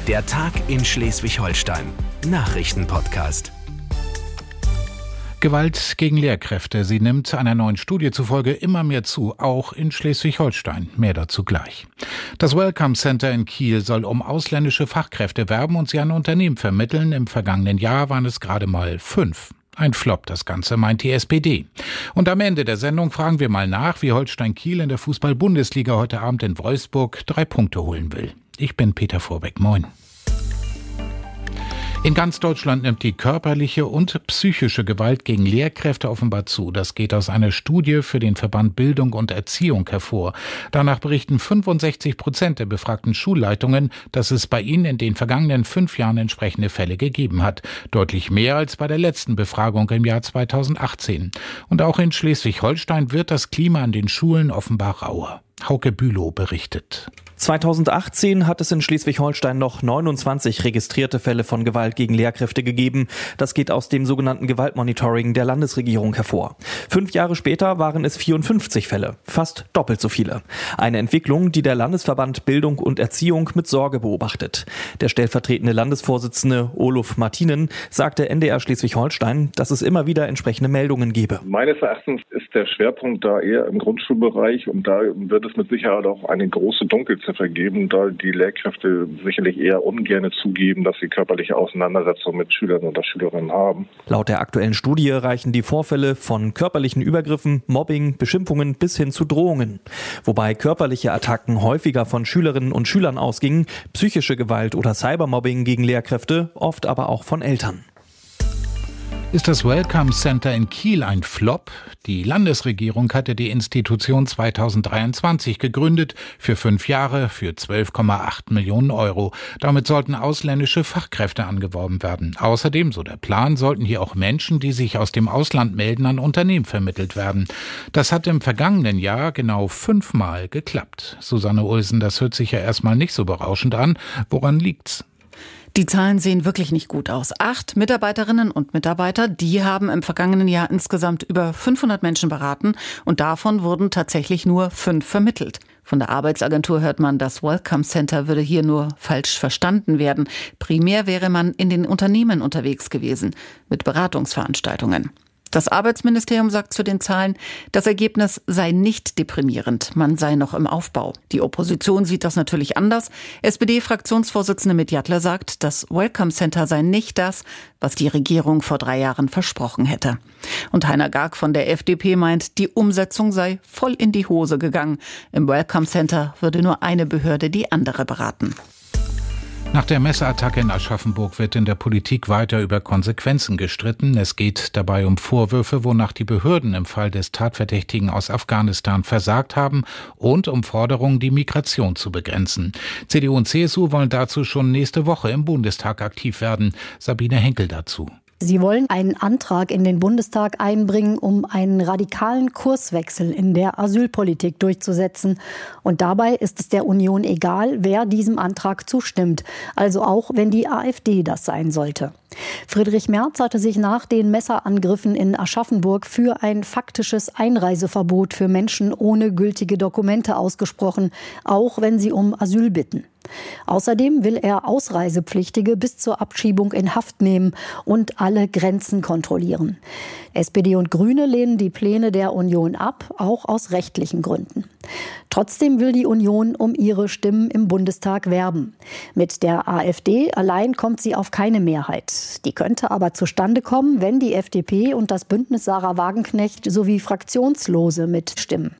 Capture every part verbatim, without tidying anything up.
Der Tag in Schleswig-Holstein. Nachrichtenpodcast. Gewalt gegen Lehrkräfte. Sie nimmt einer neuen Studie zufolge immer mehr zu, auch in Schleswig-Holstein. Mehr dazu gleich. Das Welcome Center in Kiel soll um ausländische Fachkräfte werben und sie an Unternehmen vermitteln. Im vergangenen Jahr waren es gerade mal fünf. Ein Flop, das Ganze, meint die S P D. Und am Ende der Sendung fragen wir mal nach, wie Holstein Kiel in der Fußball-Bundesliga heute Abend in Wolfsburg drei Punkte holen will. Ich bin Peter Vorbeck. Moin. In ganz Deutschland nimmt die körperliche und psychische Gewalt gegen Lehrkräfte offenbar zu. Das geht aus einer Studie für den Verband Bildung und Erziehung hervor. Danach berichten fünfundsechzig Prozent der befragten Schulleitungen, dass es bei ihnen in den vergangenen fünf Jahren entsprechende Fälle gegeben hat. Deutlich mehr als bei der letzten Befragung im Jahr zweitausendachtzehn. Und auch in Schleswig-Holstein wird das Klima an den Schulen offenbar rauer. Hauke Bülow berichtet. zweitausendachtzehn hat es in Schleswig-Holstein noch neunundzwanzig registrierte Fälle von Gewalt gegen Lehrkräfte gegeben. Das geht aus dem sogenannten Gewaltmonitoring der Landesregierung hervor. Fünf Jahre später waren es vierundfünfzig Fälle, fast doppelt so viele. Eine Entwicklung, die der Landesverband Bildung und Erziehung mit Sorge beobachtet. Der stellvertretende Landesvorsitzende Olof Martinen sagte N D R Schleswig-Holstein, dass es immer wieder entsprechende Meldungen gebe. Meines Erachtens ist der Schwerpunkt da eher im Grundschulbereich und da wird es mit Sicherheit auch eine große Dunkelziffer geben, da die Lehrkräfte sicherlich eher ungern zugeben, dass sie körperliche Auseinandersetzungen mit Schülern oder Schülerinnen haben. Laut der aktuellen Studie reichen die Vorfälle von körperlichen Übergriffen, Mobbing, Beschimpfungen bis hin zu Drohungen. Wobei körperliche Attacken häufiger von Schülerinnen und Schülern ausgingen, psychische Gewalt oder Cybermobbing gegen Lehrkräfte oft aber auch von Eltern. Ist das Welcome Center in Kiel ein Flop? Die Landesregierung hatte die Institution zweitausenddreiundzwanzig gegründet, für fünf Jahre, für zwölf Komma acht Millionen Euro. Damit sollten ausländische Fachkräfte angeworben werden. Außerdem, so der Plan, sollten hier auch Menschen, die sich aus dem Ausland melden, an Unternehmen vermittelt werden. Das hat im vergangenen Jahr genau fünfmal geklappt. Susanne Ulsen, das hört sich ja erstmal nicht so berauschend an. Woran liegt's? Die Zahlen sehen wirklich nicht gut aus. Acht Mitarbeiterinnen und Mitarbeiter, die haben im vergangenen Jahr insgesamt über fünfhundert Menschen beraten und davon wurden tatsächlich nur fünf vermittelt. Von der Arbeitsagentur hört man, das Welcome Center würde hier nur falsch verstanden werden. Primär wäre man in den Unternehmen unterwegs gewesen mit Beratungsveranstaltungen. Das Arbeitsministerium sagt zu den Zahlen, das Ergebnis sei nicht deprimierend, man sei noch im Aufbau. Die Opposition sieht das natürlich anders. S P D-Fraktionsvorsitzende Medjadler sagt, das Welcome Center sei nicht das, was die Regierung vor drei Jahren versprochen hätte. Und Heiner Garg von der F D P meint, die Umsetzung sei voll in die Hose gegangen. Im Welcome Center würde nur eine Behörde die andere beraten. Nach der Messerattacke in Aschaffenburg wird in der Politik weiter über Konsequenzen gestritten. Es geht dabei um Vorwürfe, wonach die Behörden im Fall des Tatverdächtigen aus Afghanistan versagt haben und um Forderungen, die Migration zu begrenzen. C D U und C S U wollen dazu schon nächste Woche im Bundestag aktiv werden. Sabine Henkel dazu. Sie wollen einen Antrag in den Bundestag einbringen, um einen radikalen Kurswechsel in der Asylpolitik durchzusetzen. Und dabei ist es der Union egal, wer diesem Antrag zustimmt. Also auch, wenn die AfD das sein sollte. Friedrich Merz hatte sich nach den Messerangriffen in Aschaffenburg für ein faktisches Einreiseverbot für Menschen ohne gültige Dokumente ausgesprochen, auch wenn sie um Asyl bitten. Außerdem will er Ausreisepflichtige bis zur Abschiebung in Haft nehmen und alle Grenzen kontrollieren. S P D und Grüne lehnen die Pläne der Union ab, auch aus rechtlichen Gründen. Trotzdem will die Union um ihre Stimmen im Bundestag werben. Mit der AfD allein kommt sie auf keine Mehrheit. Die könnte aber zustande kommen, wenn die F D P und das Bündnis Sarah Wagenknecht sowie Fraktionslose mitstimmen.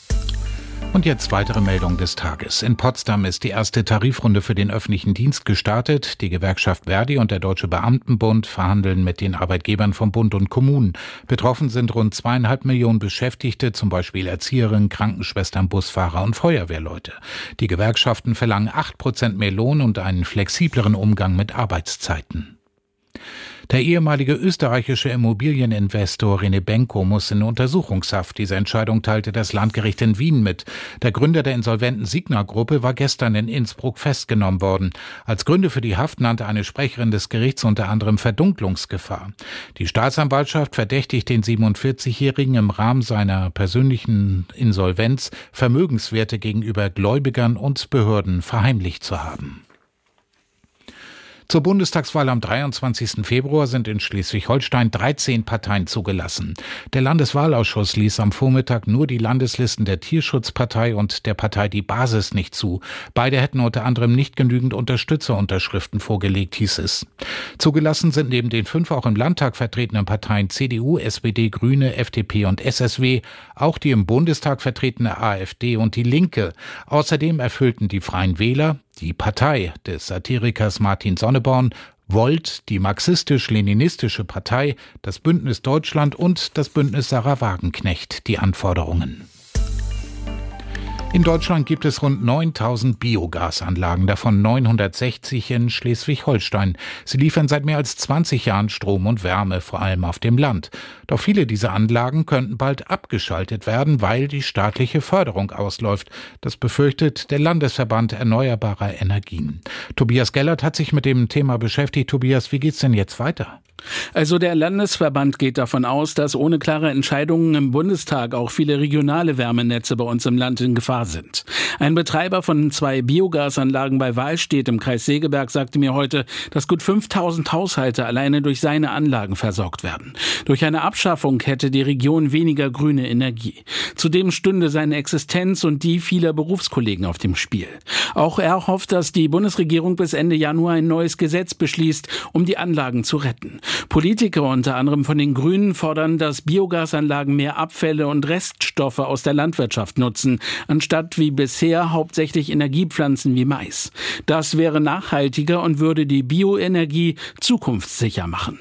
Und jetzt weitere Meldung des Tages. In Potsdam ist die erste Tarifrunde für den öffentlichen Dienst gestartet. Die Gewerkschaft Verdi und der Deutsche Beamtenbund verhandeln mit den Arbeitgebern von Bund und Kommunen. Betroffen sind rund zweieinhalb Millionen Beschäftigte, zum Beispiel Erzieherinnen, Krankenschwestern, Busfahrer und Feuerwehrleute. Die Gewerkschaften verlangen acht Prozent mehr Lohn und einen flexibleren Umgang mit Arbeitszeiten. Der ehemalige österreichische Immobilieninvestor René Benko muss in Untersuchungshaft. Diese Entscheidung teilte das Landgericht in Wien mit. Der Gründer der insolventen Signa-Gruppe war gestern in Innsbruck festgenommen worden. Als Gründe für die Haft nannte eine Sprecherin des Gerichts unter anderem Verdunklungsgefahr. Die Staatsanwaltschaft verdächtigt den siebenundvierzigjährigen im Rahmen seiner persönlichen Insolvenz, Vermögenswerte gegenüber Gläubigern und Behörden verheimlicht zu haben. Zur Bundestagswahl am dreiundzwanzigsten Februar sind in Schleswig-Holstein dreizehn Parteien zugelassen. Der Landeswahlausschuss ließ am Vormittag nur die Landeslisten der Tierschutzpartei und der Partei Die Basis nicht zu. Beide hätten unter anderem nicht genügend Unterstützerunterschriften vorgelegt, hieß es. Zugelassen sind neben den fünf auch im Landtag vertretenen Parteien C D U, S P D, Grüne, F D P und S S W, auch die im Bundestag vertretene AfD und die Linke. Außerdem erfüllten die Freien Wähler, die Partei des Satirikers Martin Sonneborn, Volt, die marxistisch-leninistische Partei, das Bündnis Deutschland und das Bündnis Sarah Wagenknecht die Anforderungen. In Deutschland gibt es rund neuntausend Biogasanlagen, davon neunhundertsechzig in Schleswig-Holstein. Sie liefern seit mehr als zwanzig Jahren Strom und Wärme, vor allem auf dem Land. Doch viele dieser Anlagen könnten bald abgeschaltet werden, weil die staatliche Förderung ausläuft. Das befürchtet der Landesverband Erneuerbarer Energien. Tobias Gellert hat sich mit dem Thema beschäftigt. Tobias, wie geht's denn jetzt weiter? Also der Landesverband geht davon aus, dass ohne klare Entscheidungen im Bundestag auch viele regionale Wärmenetze bei uns im Land in Gefahr sind. Ein Betreiber von zwei Biogasanlagen bei Wahlstedt im Kreis Segeberg sagte mir heute, dass gut fünftausend Haushalte alleine durch seine Anlagen versorgt werden. Durch eine Abschaffung hätte die Region weniger grüne Energie. Zudem stünde seine Existenz und die vieler Berufskollegen auf dem Spiel. Auch er hofft, dass die Bundesregierung bis Ende Januar ein neues Gesetz beschließt, um die Anlagen zu retten. Politiker, unter anderem von den Grünen, fordern, dass Biogasanlagen mehr Abfälle und Reststoffe aus der Landwirtschaft nutzen, anstatt wie bisher hauptsächlich Energiepflanzen wie Mais. Das wäre nachhaltiger und würde die Bioenergie zukunftssicher machen.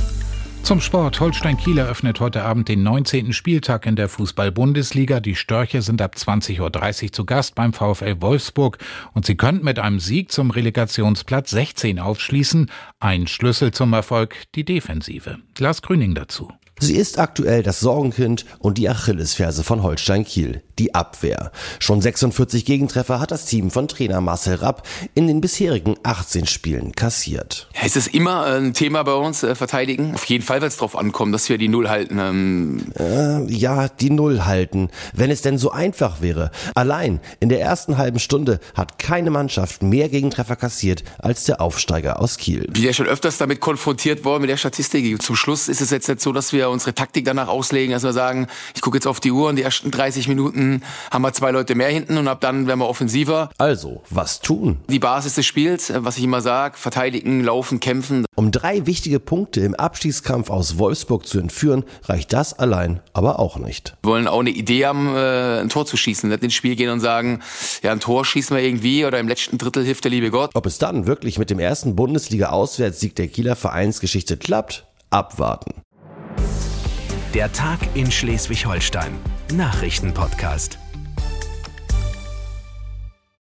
Zum Sport. Holstein Kiel eröffnet heute Abend den neunzehnten Spieltag in der Fußball-Bundesliga. Die Störche sind ab zwanzig Uhr dreißig zu Gast beim VfL Wolfsburg und sie könnten mit einem Sieg zum Relegationsplatz sechzehn aufschließen. Ein Schlüssel zum Erfolg, die Defensive. Lars Grüning dazu. Sie ist aktuell das Sorgenkind und die Achillesferse von Holstein Kiel, die Abwehr. Schon sechsundvierzig Gegentreffer hat das Team von Trainer Marcel Rapp in den bisherigen achtzehn Spielen kassiert. Ja, es ist immer ein Thema bei uns, äh, verteidigen. Auf jeden Fall wird es darauf ankommen, dass wir die Null halten. Ähm äh, ja, die Null halten, wenn es denn so einfach wäre. Allein in der ersten halben Stunde hat keine Mannschaft mehr Gegentreffer kassiert als der Aufsteiger aus Kiel. Ich bin ja schon öfters damit konfrontiert worden mit der Statistik. Zum Schluss ist es jetzt nicht so, dass wir unsere Taktik danach auslegen, dass wir sagen, ich gucke jetzt auf die Uhr und die ersten dreißig Minuten haben wir zwei Leute mehr hinten und ab dann werden wir offensiver. Also, was tun? Die Basis des Spiels, was ich immer sage, verteidigen, laufen, kämpfen. Um drei wichtige Punkte im Abstiegskampf aus Wolfsburg zu entführen, reicht das allein aber auch nicht. Wir wollen auch eine Idee haben, ein Tor zu schießen, nicht ins Spiel gehen und sagen, ja, ein Tor schießen wir irgendwie oder im letzten Drittel hilft der liebe Gott. Ob es dann wirklich mit dem ersten Bundesliga-Auswärtssieg der Kieler Vereinsgeschichte klappt? Abwarten. Der Tag in Schleswig-Holstein. Nachrichtenpodcast.